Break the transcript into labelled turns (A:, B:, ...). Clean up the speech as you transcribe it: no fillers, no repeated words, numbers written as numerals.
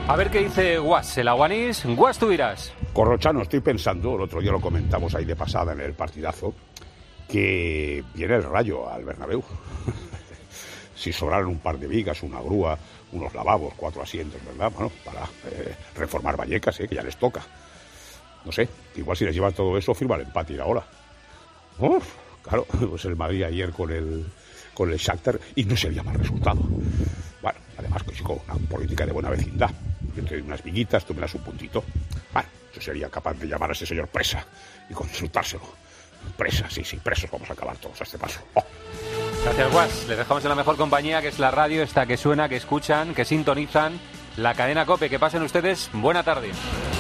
A: A ver qué dice Guas, el aguanís. Guas, tú dirás.
B: Corrochano, estoy pensando, el otro día lo comentamos ahí de pasada en el partidazo, que viene el Rayo al Bernabéu. Si sobraran un par de vigas, una grúa, unos lavabos, 4 asientos, ¿verdad? Bueno, para reformar Vallecas, que ya les toca. No sé, igual si les llevan todo eso, firma el empate y la hora. Claro, pues el Madrid ayer con el Shakhtar y no sería mal resultado. Bueno, además que con una política de buena vecindad. Yo te doy unas viguitas, tú me das un puntito. Bueno, yo sería capaz de llamar a ese señor Presa y consultárselo. Presa, sí, presos vamos a acabar todos a este paso.
A: Gracias, Guas. Les dejamos en la mejor compañía, que es la radio, esta que suena, que escuchan, que sintonizan, la cadena COPE. Que pasen ustedes buena tarde.